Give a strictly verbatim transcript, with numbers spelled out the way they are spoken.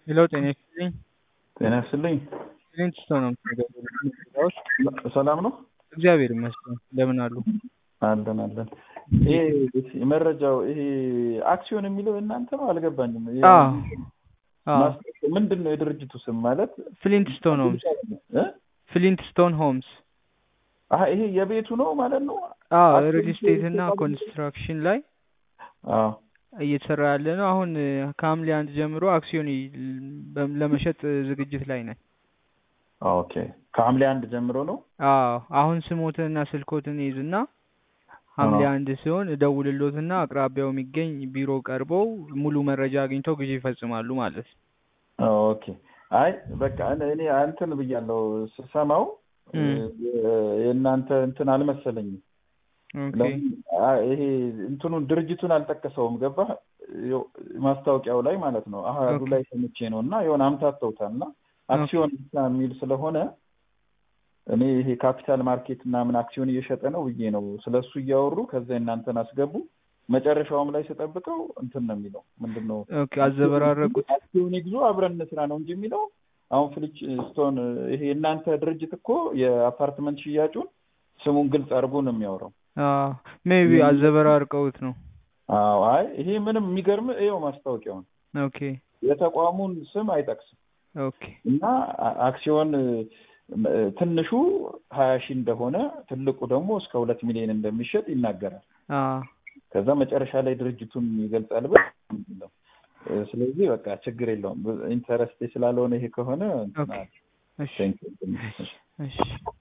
ሄሎ ጤና ይስጥልኝ። ጤና ይስጥልኝ። ሊንክስቶን ነው የምትገዛው? ሰላም ነው? እግዚአብሔር ይመስገን። እንደምን አሉ? አለን አለን። ይሄ መረጃው ይሄ አክሲዮን የሚለው እናንተ ነው? አልገባኝም። አዎ አዎ። ምንድን ነው የድርጅቱ ስም ማለት? ፍሊንትስቶን ሆምስ እ ፍሊንትስቶን ሆምስ። አሃ ይሄ የቤቱ ነው ማለት ነው? አዎ ሪል ስቴት እና ኮንስትራክሽን ላይ አዎ እየተሰራ ያለ ነው። አሁን ከሐምሌ አንድ ጀምሮ አክሲዮን ለመሸጥ ዝግጅት ላይ ነን። ኦኬ ከሐምሌ አንድ ጀምሮ ነው? አዎ አሁን ስሞትንና ስልኮትን ይዝና ሐምሌ አንድ ሲሆን እደውልሎትና አቅራቢያው የሚገኝ ቢሮ ቀርበው ሙሉ መረጃ አግኝተው ግዢ ይፈጽማሉ ማለት ነው። ኦኬ አይ በቃ እኔ እንትን ብያለሁ ስሰማው የእናንተ እንትን አልመሰለኝም። ኦኬ ይሄ እንትኑን ድርጅቱን አልጠቀሰውም። ገባህ? ማስታወቂያው ላይ ማለት ነው። አሃዱ ላይ ሰምቼ ነውና የሆነ አምታተውታልና አክሲዮን የሚል ስለሆነ እኔ ይሄ ካፒታል ማርኬት እና ምን አክሲዮን እየሸጠ ነው ብዬ ነው ስለሱ እያወሩ ከዛ እናንተን አስገቡ። መጨረሻውም ላይ ተጠብቀው እንትን ነው የሚለው ምንድነው? ኦኬ አዘበራረቁት። አክሲዮን ይግዙ አብረን እንስራ ነው እንጂ የሚለው አሁን ፍሊንትስቶን ይሄ እናንተ ድርጅት እኮ የአፓርትመንት ሽያጩን ስሙን ግልጽ አድርጎ ነው የሚያወራው። አዎ ሜቢ አዘበራርቀውት ነው። አዎ አይ ይሄ ምንም የሚገርም ይኸው ማስታወቂያውን ኦኬ የተቋሙን ስም አይጠቅስም። ኦኬ እና አክሲዮን ትንሹ ሀያ ሺህ እንደሆነ ትልቁ ደግሞ እስከ ሁለት ሚሊዮን እንደሚሸጥ ይናገራል። አዎ ከዛ መጨረሻ ላይ ድርጅቱን ይገልጻል በለው። ስለዚህ በቃ ችግር የለውም ኢንተረስት ስላልሆነ ይሄ ከሆነ ኦኬ እሺ እሺ